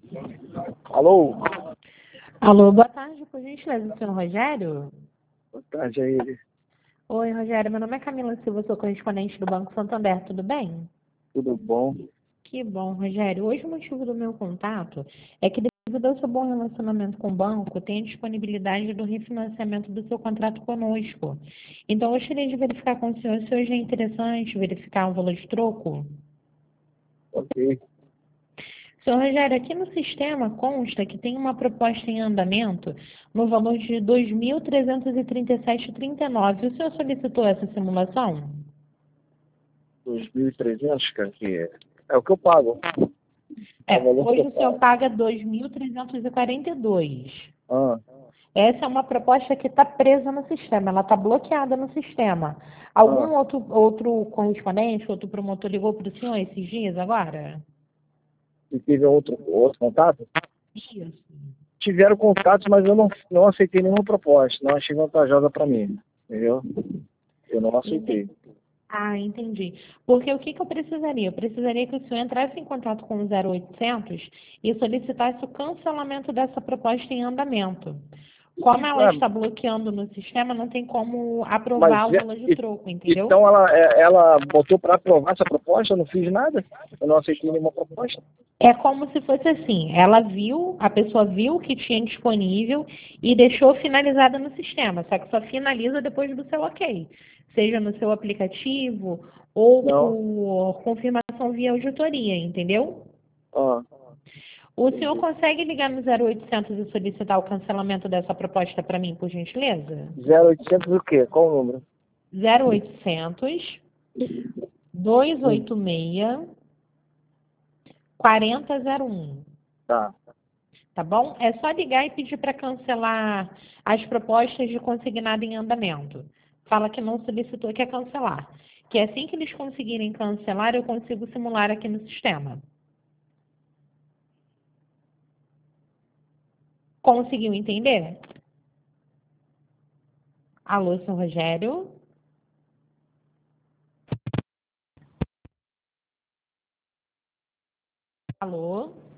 Alô? Alô, boa tarde, por gentileza, senhor Rogério? Boa tarde a ele. Oi, Rogério, meu nome é Camila Silva, sou correspondente do Banco Santander, tudo bem? Tudo bom? Que bom, Rogério. Hoje o motivo do meu contato é que, devido ao seu bom relacionamento com o banco, tem a disponibilidade do refinanciamento do seu contrato conosco. Então, eu gostaria de verificar com o senhor se hoje é interessante verificar o valor de troco. Ok. Senhor Rogério, aqui no sistema consta que tem uma proposta em andamento no valor de R$ 2.337,39. O senhor solicitou essa simulação? 2.300, cara, que é o que eu pago. É o valor que Hoje eu o senhor pago. paga 2.342. Ah, Essa é uma proposta que está presa no sistema, ela está bloqueada no sistema. ah. Algum outro correspondente, outro promotor ligou para o senhor esses dias agora? E teve outro contato? Isso. Tiveram contatos, mas eu não aceitei nenhuma proposta. Não achei vantajosa para mim. Entendeu? Eu não aceitei. Ah, entendi. Porque o que eu precisaria? Eu precisaria que o senhor entrasse em contato com o 0800 e solicitasse o cancelamento dessa proposta em andamento. Como ela Ué, está bloqueando no sistema, não tem como mas aprovar o valor de troco, entendeu? então ela botou para aprovar essa proposta, eu não fiz nada. Eu não aceitei nenhuma proposta. É como se fosse assim, ela viu, a pessoa viu o que tinha disponível e deixou finalizada no sistema, só que só finaliza depois do seu ok, seja no seu aplicativo ou Não. por confirmação via auditoria, entendeu? Ah, O senhor entendi. consegue ligar no 0800 e solicitar o cancelamento dessa proposta para mim, por gentileza? 0800 o quê? Qual o número? 0800 Hum, 286 4001. tá. Tá bom? É só ligar e pedir para cancelar as propostas de consignado em andamento. Fala que não solicitou e quer cancelar. Que assim que eles conseguirem cancelar, eu consigo simular aqui no sistema. Conseguiu entender? Alô, senhor Rogério? Alô?